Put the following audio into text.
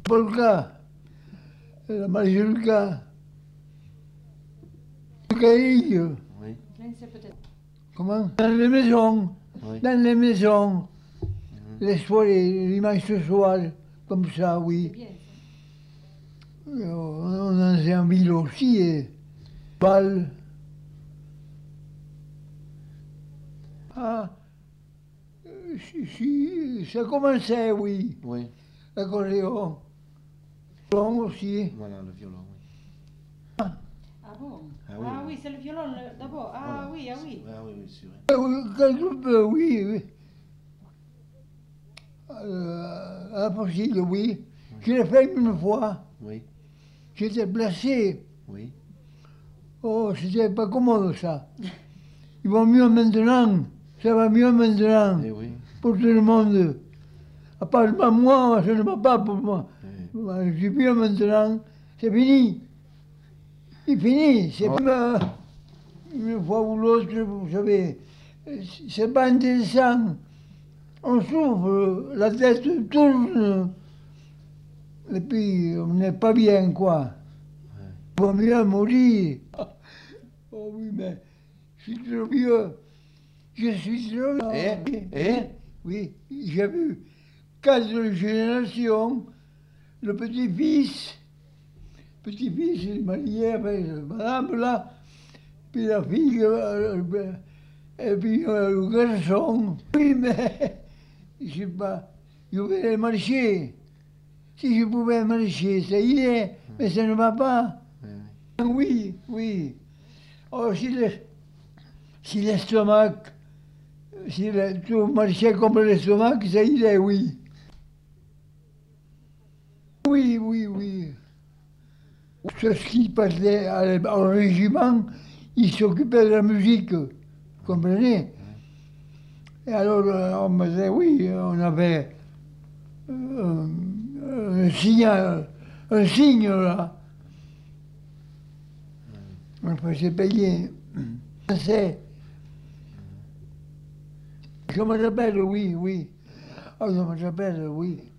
Polka, la mazurka, le caïll. Oui. Comment? Dans les maisons, Oui. dans les maisons, les soirées, dimanche soir, comme ça, oui. On en faisait en ville aussi, et bal. Ah, si, ça commençait, oui, Oui. l'accordéon. Violon aussi. Voilà, le violon, oui. Ah bon? Ah oui, Ah oui. oui, c'est le violon d'abord. Ah Voilà. oui, ah oui. Ah oui, oui, c'est vrai. Quelque peu, oui, oui. Impossible, oui. Je l'ai fait une fois. Oui. J'étais placé. Oui. Oh, c'était pas commode ça. Il va mieux maintenant. Ça va mieux maintenant. Eh oui. Pour tout le monde. À part moi, ça ne va pas pour moi. Eh. Moi, je suis bien maintenant. C'est fini. C'est fini. C'est pas une fois ou l'autre, vous savez. C'est pas intéressant. On souffre, la tête tourne. Et puis, on n'est pas bien, quoi. Il vaut mieux mourir. Oh oui, mais je suis trop vieux. Je suis trop vieux. Oui, j'ai vu 4 générations. Le petit-fils, il est marié avec madame là, puis la fille, et puis le garçon. Oui, mais je sais pas, je vais marcher. Si je pouvais marcher, ça y est, mais ça ne va pas. Oui, oui. Oh, si l'estomac, tu marchais comme l'estomac, ça y est, oui. Oui, oui, oui. Ceux qui passaient au régiment, ils s'occupaient de la musique, vous comprenez? Et alors, on me disait, oui, on avait un signe là. On faisait payer. C'est. Je me rappelle, oui, oui. Ah, je me rappelle, oui.